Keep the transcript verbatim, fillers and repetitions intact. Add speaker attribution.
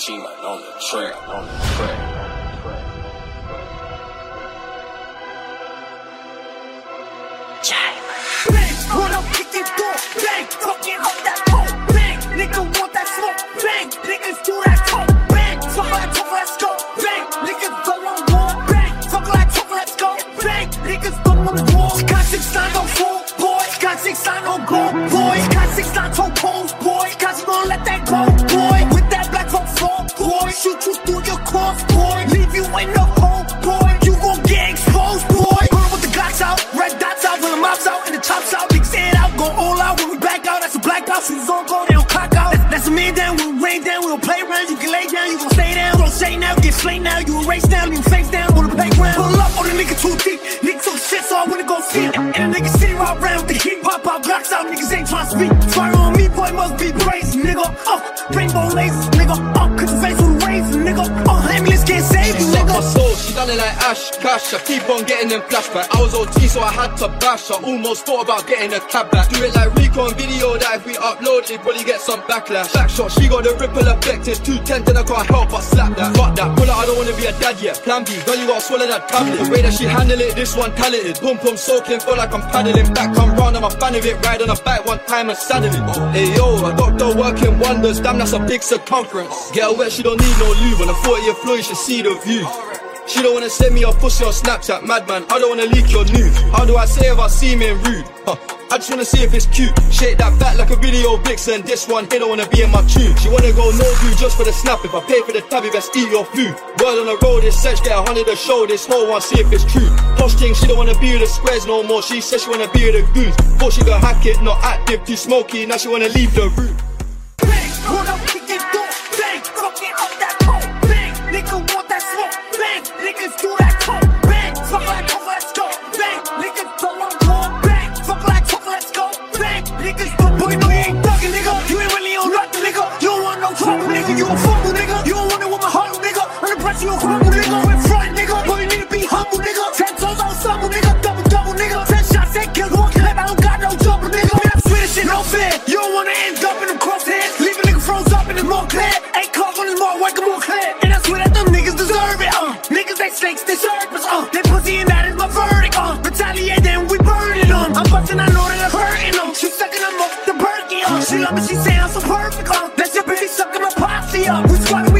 Speaker 1: G-Man on the track, on the track.
Speaker 2: Bang, when I'm kicking door, bang, fucking up that pole, bang, nigga want that smoke, bang, niggas do that talk, bang, fuck like talk, let's go, bang, niggas go on war, bang, fuck like talk, let's go, bang, niggas go on war. Got six nine on four, boy, got six nine on go, boy, got six nine on poles, boy, got you gon' let that go, boy, with that black fuck floor, boy, shoot you through your cross, boy, leave you in the hole, boy, you gon' get exposed, boy, put with the Glocks out, red dots out, when the mouths out, and the chops out, big stand out, go all out, when we back out, that's a black out, shooters on go, they don't clock out, that's, that's a man down, we'll rain down, we'll play around, you can lay down, you gon' stay down, don't say now, get slain now, you erase down, you face down, on the playground, pull up on the nigga too deep, niggas so shit, so I wanna go see it, and the niggas sitting right around, the heat pop out, Glocks out, niggas ain't tryna speak, fire on me, boy, must be crazy, nigga, uh, rainbow lasers, nigga, uh, cause your face with a razor, nigga, uh, ambulance can't save you, nigga.
Speaker 3: My soul, she done it like Ash, Cash, I keep on getting them flashback, I was O T so I had to bash, I almost thought about getting a cab back, do it like Rico on video that if we upload it, probably get some backlash, back shot, she got the ripple effect, it's two ten and I can't help but slap that, fuck that, pull out, I don't wanna be a dad yet, plan B, girl you gotta swallow that tablet, the way that she handle it, this one talented, pum pum soaking, feel like I'm paddling back, come round, I'm a fan of it, ride on a bike one time and saddle it, hey yo, I got the working wonders, damn that's a big circumference, get her wet, she don't need no lube, on the fortieth floor you should see the view. She don't wanna send me a pussy on Snapchat, madman, I don't wanna leak your news. How do I say if I seem in rude? Huh. I just wanna see if it's cute. Shake that back like a video vixen. This one here don't wanna be in my tune. She wanna go no do just for the snap. If I pay for the tab, you best eat your food. Word on the road, this search, get a hundred a show. This whole one, see if it's true. Posh thing, she don't wanna be with the squares no more. She says she wanna be with the goons. Thought she got hack it, not active, too smoky. Now she wanna leave the room.
Speaker 2: Bang, when I'm kicking door, bang, fucking up that pole, bang, nigga want that smoke, bang, niggas do that talk, bang, fuck like talk, let's go, bang, niggas go on war, bang, fuck like talk, let's go, bang, niggas go, boy, no you ain't thuggin', nigga, you ain't really on nothing, nigga, you don't want no trouble, nigga, you a fumble, nigga, you don't want it with my heart, nigga, under pressure you a crumble, nigga, in front, nigga, boy, you need to be humble, nigga, ten toes on stumble, nigga, double, double, nigga, ten shots, eight kills, one clip, I don't got no jumper, nigga, man, I'm Swedish shit, no fair, you don't wanna end up in them crosshairs, leave a nigga froze up in the more clear, ain't caught on his more, wake him more clear, and I swear that them niggas deserve it, uh, niggas they snakes, they serpents, uh, they pussy and that is my verdict, uh, retaliate then we burn it, um, I'm bustin', I know that I'm hurting, um, she sucking them up the Birkin, uh, she love me, she say I'm so perfect, uh, that your bitch sucking my posse up, we squatting, we